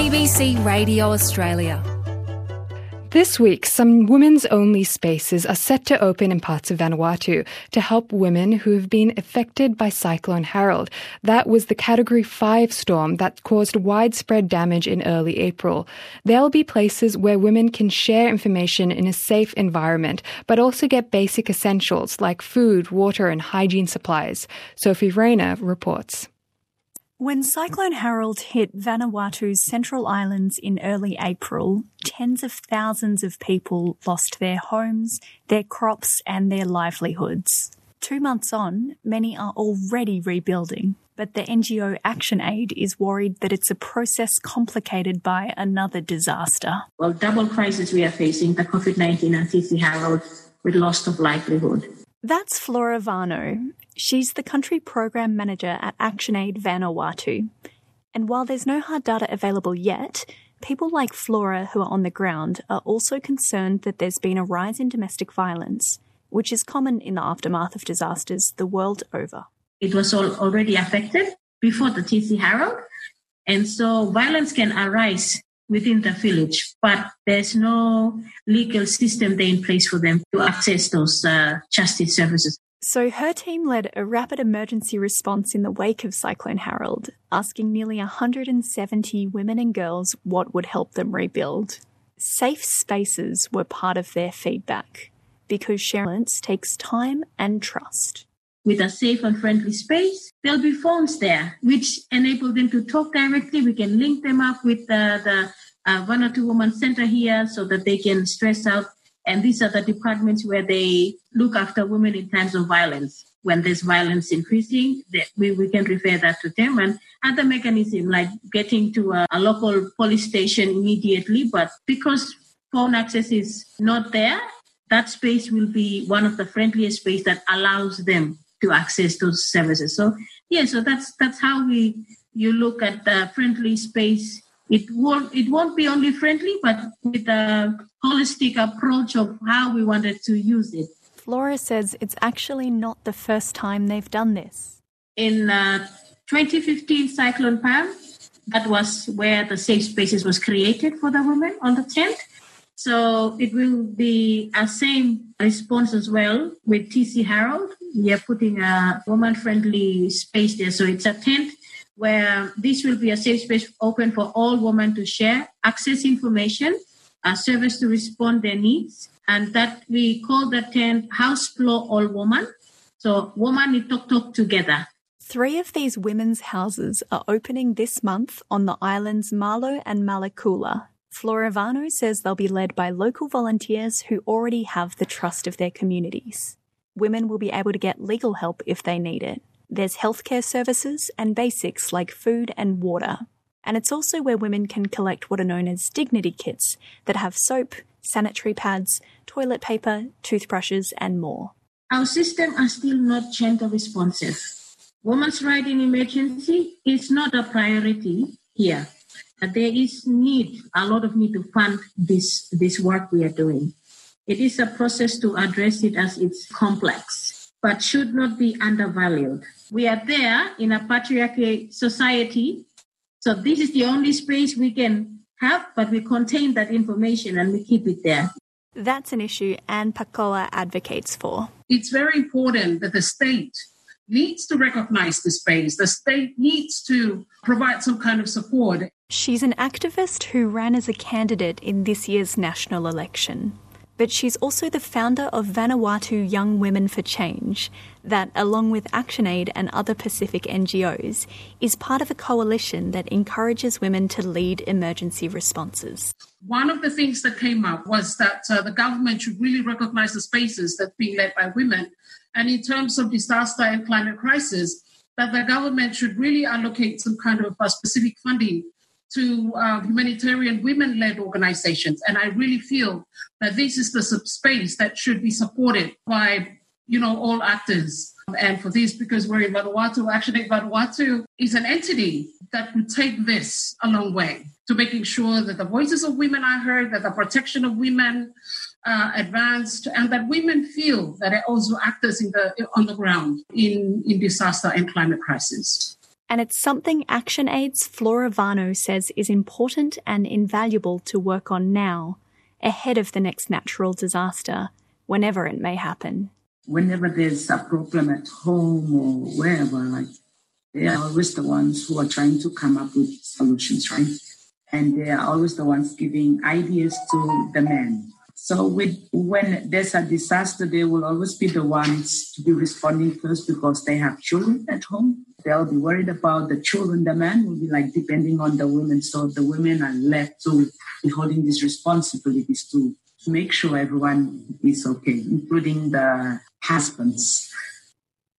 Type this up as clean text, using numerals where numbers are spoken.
ABC Radio Australia. This week, some women's-only spaces are set to open in parts of Vanuatu to help women who have been affected by Cyclone Harold. That was the Category 5 storm that caused widespread damage in early April. There'll be places where women can share information in a safe environment, but also get basic essentials like food, water and hygiene supplies. Sophie Rayner reports. When Cyclone Harold hit Vanuatu's Central Islands in early April, tens of thousands of people lost their homes, their crops and their livelihoods. 2 months on, many are already rebuilding, but the NGO ActionAid is worried that it's a process complicated by another disaster. Well, double crisis we are facing, the COVID-19 and TC Harold, with loss of livelihood. That's Flora Varno. She's the Country Program Manager at ActionAid Vanuatu. And while there's no hard data available yet, people like Flora who are on the ground are also concerned that there's been a rise in domestic violence, which is common in the aftermath of disasters the world over. It was already affected before the TC Harold, and so violence can arise within the village, but there's no legal system there in place for them to access those justice services. So her team led a rapid emergency response in the wake of Cyclone Harold, asking nearly 170 women and girls what would help them rebuild. Safe spaces were part of their feedback, because sharing takes time and trust. With a safe and friendly space, there'll be phones there, which enable them to talk directly. We can link them up with the Vanuatu Women's Center here so that they can stress out. And these are the departments where they look after women in times of violence. When there's violence increasing, we can refer that to them. And other mechanisms like getting to a local police station immediately. But because phone access is not there, that space will be one of the friendliest spaces that allows them to access those services. So that's how you look at the friendly space. It won't be only friendly, but with a holistic approach of how we wanted to use it. Flora says it's actually not the first time they've done this. In 2015 Cyclone Pam, that was where the safe spaces was created for the women on the tent. So it will be a same response as well with TC Harold. We are putting a woman-friendly space there. So it's a tent where this will be a safe space open for all women to share, access information, a service to respond their needs. And that we call the tent House Floor All Woman. So women need to talk together. 3 of these women's houses are opening this month on the islands Malo and Malakula. Flora Varno says they'll be led by local volunteers who already have the trust of their communities. Women will be able to get legal help if they need it. There's healthcare services and basics like food and water. And it's also where women can collect what are known as dignity kits that have soap, sanitary pads, toilet paper, toothbrushes and more. Our systems are still not gender responsive. Women's right in emergency is not a priority here. There is a lot of need to fund this work we are doing. It is a process to address it as it's complex, but should not be undervalued. We are there in a patriarchal society, so this is the only space we can have, but we contain that information and we keep it there. That's an issue Anne Pakola advocates for. It's very important that the state needs to recognize the space. The state needs to provide some kind of support. She's an activist who ran as a candidate in this year's national election. But she's also the founder of Vanuatu Young Women for Change, that, along with ActionAid and other Pacific NGOs, is part of a coalition that encourages women to lead emergency responses. One of the things that came up was that the government should really recognise the spaces that are being led by women. And in terms of disaster and climate crisis, that the government should really allocate some kind of specific funding to humanitarian women-led organizations. And I really feel that this is the space that should be supported by, all actors. And for this, because we're in Vanuatu, ActionAid Vanuatu is an entity that would take this a long way to making sure that the voices of women are heard, that the protection of women advanced, and that women feel that they're also actors on the ground in disaster and climate crisis. and it's something ActionAid's Flora Vano says is important and invaluable to work on now, ahead of the next natural disaster, whenever it may happen. Whenever there's a problem at home or wherever, like, they are always the ones who are trying to come up with solutions, right? And they are always the ones giving ideas to the men. So when there's a disaster, they will always be the ones to be responding first because they have children at home. They'll be worried about the children. The man will be like depending on the women. So the women are left to be holding these responsibilities to make sure everyone is okay, including the husbands.